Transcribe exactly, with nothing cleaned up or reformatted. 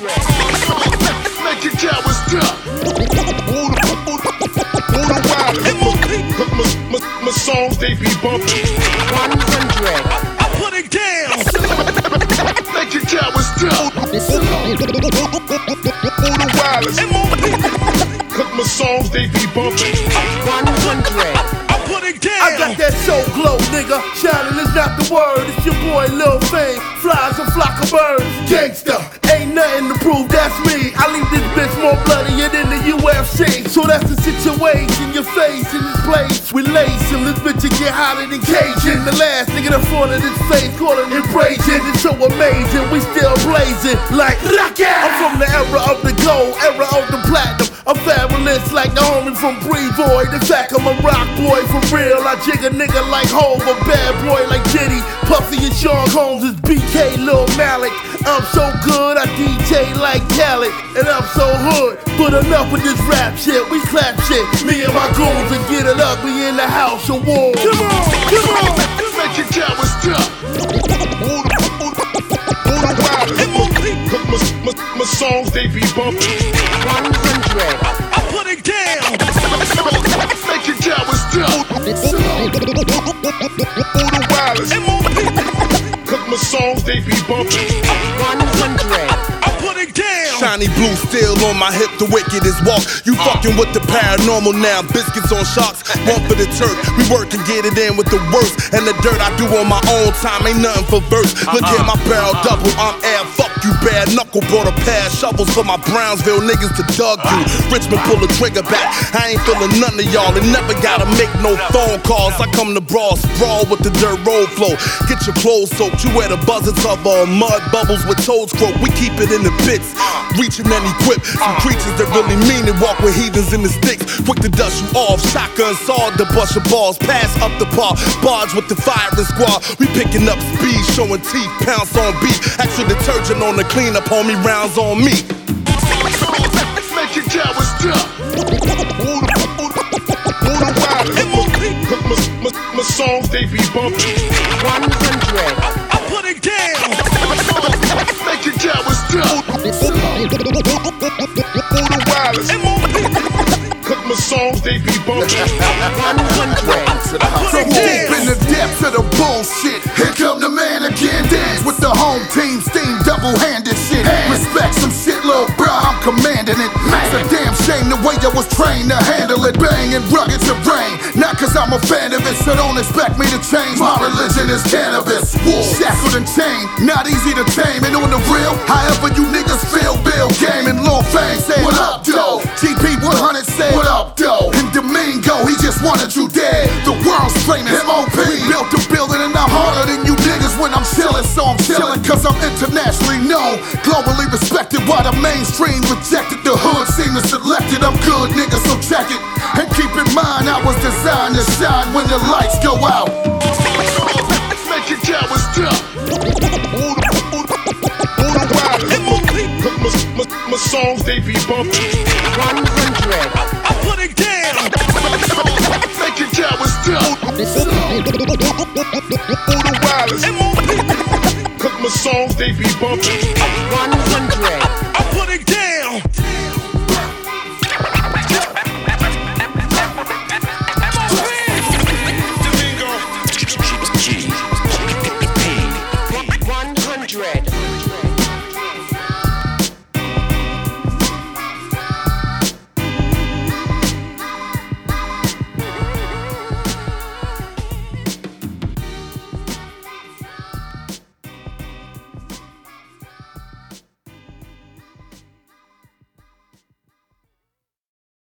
Make your cowards stop. All the, all the, all the wild. Cause my, my, my songs, they be bumping. one hundred. I put it down. Make your cowards stop. All the wild. Cause my songs, they be bumping. one hundred. I put it down. I got that soul glow, nigga. Shining is not the word. It's your boy Lil Fame. Flies a flock of birds. Gangsta, ain't nothing to prove. That's me. I leave this bitch more bloodier than the U F C. So that's the situation. Your face in this place. We lacing. This bitch will get hotter than Cajun. The last nigga that fall in his face, calling it brazen. It's so amazing. We still blazing like rocket. I'm from the era of the gold, era of the platinum. I'm fabulous like the homie from Brevoy. The fact I'm a rock boy for real. I jig a nigga like Hov, a bad boy like Diddy. Puffy and Sean Combs is B K, Lil Malik. I'm so good, I D J like Khaled. And I'm so hood, but enough with this rap shit. We clap shit, me and my goons and get it up. We in the house of war. Come on, come on. Make your cowards stop. All the, all the, all the wild. Cause my, my, my songs, they be bumping. one hundred. I put it down. Make your cowards stop. All the wild. Cause my songs, they be bumping. one hundred. I put it down. Shiny blue steel on my hip, the wickedest walk. You fucking with the paranormal now, biscuits on sharks. One for the turf, we work and get it in with the worst. And the dirt I do on my own time ain't nothing for verse. Look at my barrel double, I'm air, fuck you bad knuckle. Brought a pair of shovels for my Brownsville niggas to dug you. Richmond pull the trigger back, I ain't feeling none of y'all. And never gotta make no phone calls. I come to brawl, sprawl with the dirt road flow. Get your clothes soaked, you wear the buzzards of uh, mud bubbles with toads croak. We keep it in the pits, reaching and equip some creatures that really mean it. Walk with heathens in the sticks, quick to dust you off. Shotgun sword to bust your balls, pass up the bar. Barge with the firing squad, we picking up speed, showing teeth, pounce on beat. Extra detergent on the cleanup, homie, rounds on me. Make your cowards stop. All the, all the, all the wild. Cause my, my, my songs, they be bumping. one hundred. I put it down. Make your cowards stop. All the wild. Cause my songs, they be bumping. one hundred. From deep in the depths of the bullshit, here come the man again. Dance with the home team, steam double-handed shit. Respect some shit, little bro, I'm commanding it. It's a damn shame the way I was trained to handle it. Bang and rugged terrain, not cause I'm a fan of it, so don't expect me to change. My religion is cannabis, shackled and chained, not easy to tame. And on the real, however you niggas feel, Bill Game and Lil Fame say, what up, though? T P one hundred say, what up, though? And Domingo, he just wanted you dead. The world's famous M O P built the building and I'm harder than you niggas when I'm chillin'. So I'm chillin' cause I'm internationally known, globally respected while the mainstream rejected. The hood seemed to select it. I'm good, nigga, so check it. And keep in mind I was designed to shine when the lights go out. Make your cowards stop. All the, all the, all the wild. Cause my, my, my songs, they be bumping. one hundred. I put it down. Make your cowards stop. All the wild. Cause my songs, they be bumping.